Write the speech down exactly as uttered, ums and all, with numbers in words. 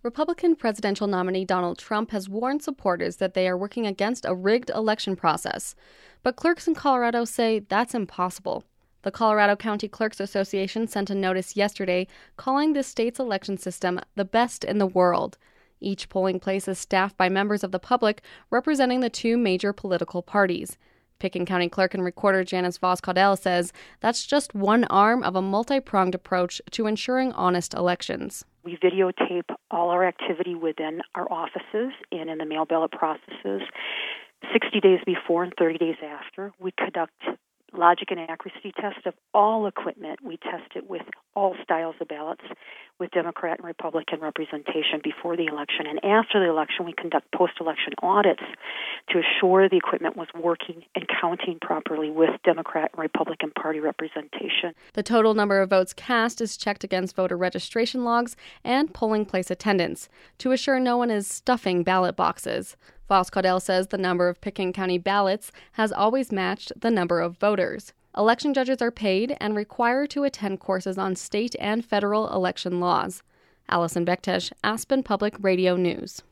Republican presidential nominee Donald Trump has warned supporters that they are working against a rigged election process. But clerks in Colorado say that's impossible. The Colorado County Clerks Association sent a notice yesterday calling the state's election system the best in the world. Each polling place is staffed by members of the public representing the two major political parties. Pitkin County Clerk and Recorder Janice Vos-Caudell says that's just one arm of a multi-pronged approach to ensuring honest elections. We videotape all our activity within our offices and in the mail ballot processes sixty days before and thirty days after. We conduct logic and accuracy tests of all equipment. We test it with all styles of ballots, with Democrat and Republican representation before the election. And after the election, we conduct post-election audits to assure the equipment was working and counting properly with Democrat and Republican Party representation. The total number of votes cast is checked against voter registration logs and polling place attendance to assure no one is stuffing ballot boxes. Vos-Caudell says the number of Pitkin County ballots has always matched the number of voters. Election judges are paid and required to attend courses on state and federal election laws. Allison Bektesh, Aspen Public Radio News.